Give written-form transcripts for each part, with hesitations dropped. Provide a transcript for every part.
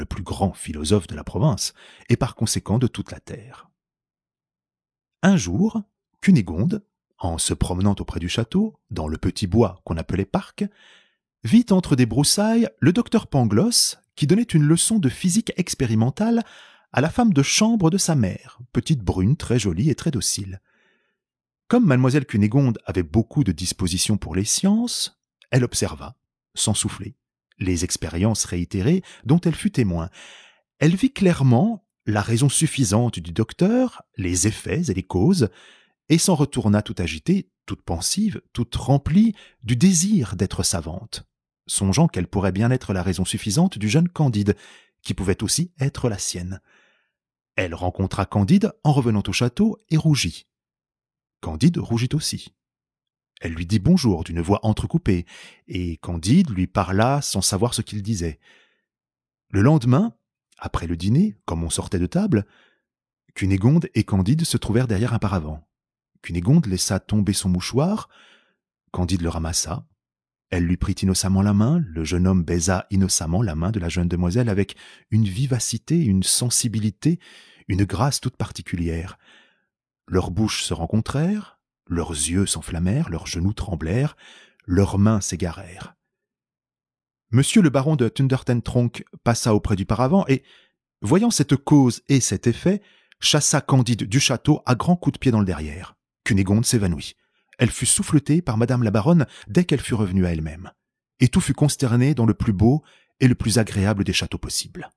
le plus grand philosophe de la province, et par conséquent de toute la terre. Un jour, Cunégonde, en se promenant auprès du château, dans le petit bois qu'on appelait parc, vit entre des broussailles le docteur Pangloss qui donnait une leçon de physique expérimentale à la femme de chambre de sa mère, petite brune très jolie et très docile. Comme mademoiselle Cunégonde avait beaucoup de disposition pour les sciences, elle observa, sans souffler, les expériences réitérées dont elle fut témoin. Elle vit clairement la raison suffisante du docteur, les effets et les causes, et s'en retourna tout agitée, toute pensive, toute remplie du désir d'être savante, songeant qu'elle pourrait bien être la raison suffisante du jeune Candide, qui pouvait aussi être la sienne. Elle rencontra Candide en revenant au château et rougit. Candide rougit aussi. Elle lui dit bonjour d'une voix entrecoupée, et Candide lui parla sans savoir ce qu'il disait. Le lendemain, après le dîner, comme on sortait de table, Cunégonde et Candide se trouvèrent derrière un paravent. Cunégonde laissa tomber son mouchoir, Candide le ramassa. Elle lui prit innocemment la main, le jeune homme baisa innocemment la main de la jeune demoiselle avec une vivacité, une sensibilité, une grâce toute particulière. Leurs bouches se rencontrèrent, leurs yeux s'enflammèrent, leurs genoux tremblèrent, leurs mains s'égarèrent. Monsieur le baron de Thundertentronckh passa auprès du paravent et, voyant cette cause et cet effet, chassa Candide du château à grands coups de pied dans le derrière. Cunégonde s'évanouit. Elle fut souffletée par madame la baronne dès qu'elle fut revenue à elle-même. Et tout fut consterné dans le plus beau et le plus agréable des châteaux possibles.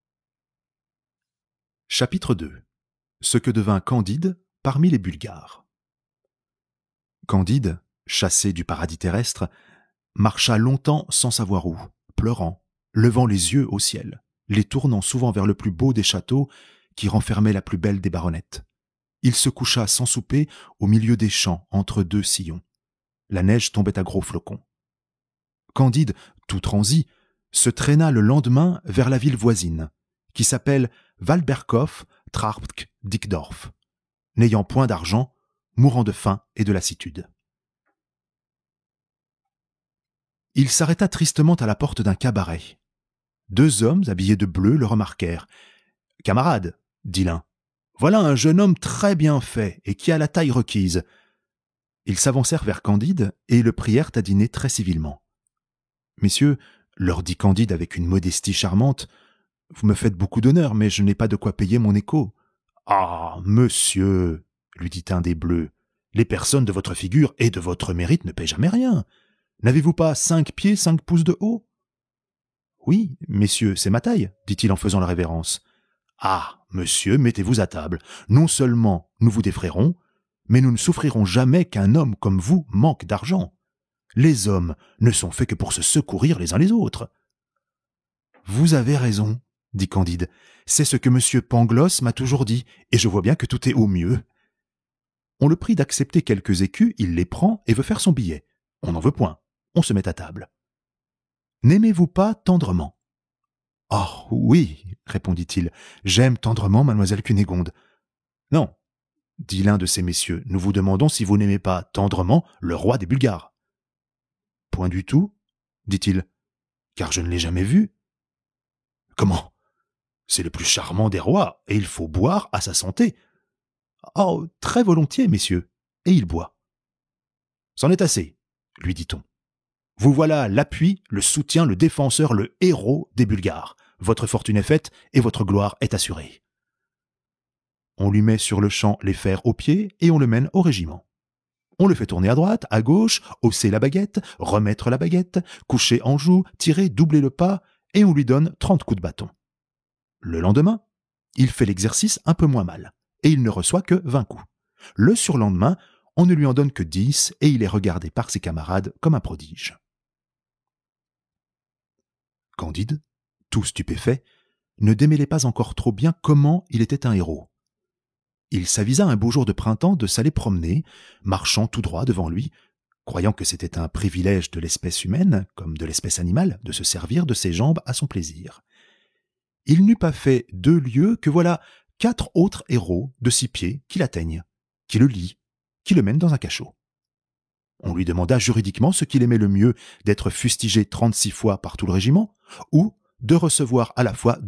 Chapitre 2. Ce que devint Candide parmi les Bulgares. Candide, chassé du paradis terrestre, marcha longtemps sans savoir où, pleurant, levant les yeux au ciel, les tournant souvent vers le plus beau des châteaux qui renfermait la plus belle des baronnettes. Il se coucha sans souper au milieu des champs entre deux sillons. La neige tombait à gros flocons. Candide, tout transi, se traîna le lendemain vers la ville voisine, qui s'appelle Walberkow Trarbk Dickdorf, n'ayant point d'argent, mourant de faim et de lassitude. Il s'arrêta tristement à la porte d'un cabaret. Deux hommes habillés de bleu le remarquèrent. « Camarade, dit l'un, voilà un jeune homme très bien fait et qui a la taille requise. » Ils s'avancèrent vers Candide et le prièrent à dîner très civilement. « Messieurs, leur dit Candide avec une modestie charmante, vous me faites beaucoup d'honneur, mais je n'ai pas de quoi payer mon écho. »« Ah, monsieur, lui dit un des bleus, les personnes de votre figure et de votre mérite ne paient jamais rien. N'avez-vous pas 5 pieds 5 pouces de haut ?»« Oui, messieurs, c'est ma taille, dit-il en faisant la révérence. »« Ah, monsieur, mettez-vous à table. Non seulement nous vous défrayerons, mais nous ne souffrirons jamais qu'un homme comme vous manque d'argent. Les hommes ne sont faits que pour se secourir les uns les autres. »« Vous avez raison, dit Candide. C'est ce que M. Pangloss m'a toujours dit, et je vois bien que tout est au mieux. » On le prie d'accepter quelques écus, il les prend et veut faire son billet. On n'en veut point. On se met à table. « N'aimez-vous pas tendrement ?»« Oh, oui, répondit-il, j'aime tendrement mademoiselle Cunégonde. »« Non, dit l'un de ces messieurs, nous vous demandons si vous n'aimez pas tendrement le roi des Bulgares. »« Point du tout, dit-il, car je ne l'ai jamais vu. »« Comment ? C'est le plus charmant des rois, et il faut boire à sa santé. »« Oh, très volontiers, messieurs, et il boit. »« C'en est assez, lui dit-on. Vous voilà l'appui, le soutien, le défenseur, le héros des Bulgares. Votre fortune est faite et votre gloire est assurée. » On lui met sur le champ les fers aux pieds et on le mène au régiment. On le fait tourner à droite, à gauche, hausser la baguette, remettre la baguette, coucher en joue, tirer, doubler le pas, et on lui donne 30 coups de bâton. Le lendemain, il fait l'exercice un peu moins mal, et il ne reçoit que 20 coups. Le surlendemain, on ne lui en donne que 10, et il est regardé par ses camarades comme un prodige. Candide, tout stupéfait, ne démêlait pas encore trop bien comment il était un héros. Il s'avisa un beau jour de printemps de s'aller promener, marchant tout droit devant lui, croyant que c'était un privilège de l'espèce humaine, comme de l'espèce animale, de se servir de ses jambes à son plaisir. Il n'eut pas fait 2 lieues que voilà 4 autres héros de 6 pieds qui l'atteignent, qui le lient, qui le mènent dans un cachot. On lui demanda juridiquement ce qu'il aimait le mieux, d'être fustigé 36 fois par tout le régiment, ou de recevoir à la fois